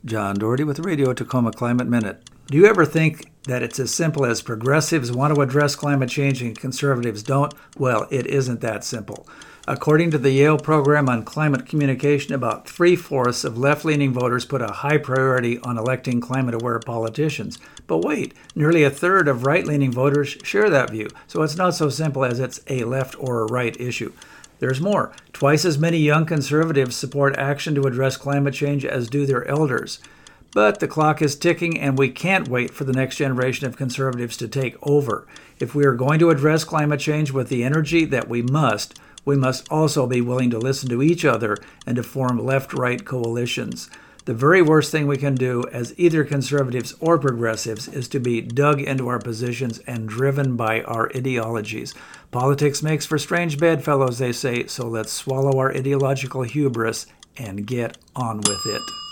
John Doherty with the Radio Tacoma Climate Minute. Do you ever think that it's as simple as progressives want to address climate change and conservatives don't? Well, it isn't that simple. According to the Yale Program on Climate Communication, about 3/4 of left-leaning voters put a high priority on electing climate-aware politicians. But wait, nearly a third of right-leaning voters share that view, so it's not so simple as it's a left or a right issue. There's more. Twice as many young conservatives support action to address climate change as do their elders. But the clock is ticking, and we can't wait for the next generation of conservatives to take over. If we are going to address climate change with the energy that we must also be willing to listen to each other and to form left-right coalitions. The very worst thing we can do as either conservatives or progressives is to be dug into our positions and driven by our ideologies. Politics makes for strange bedfellows, they say, so let's swallow our ideological hubris and get on with it.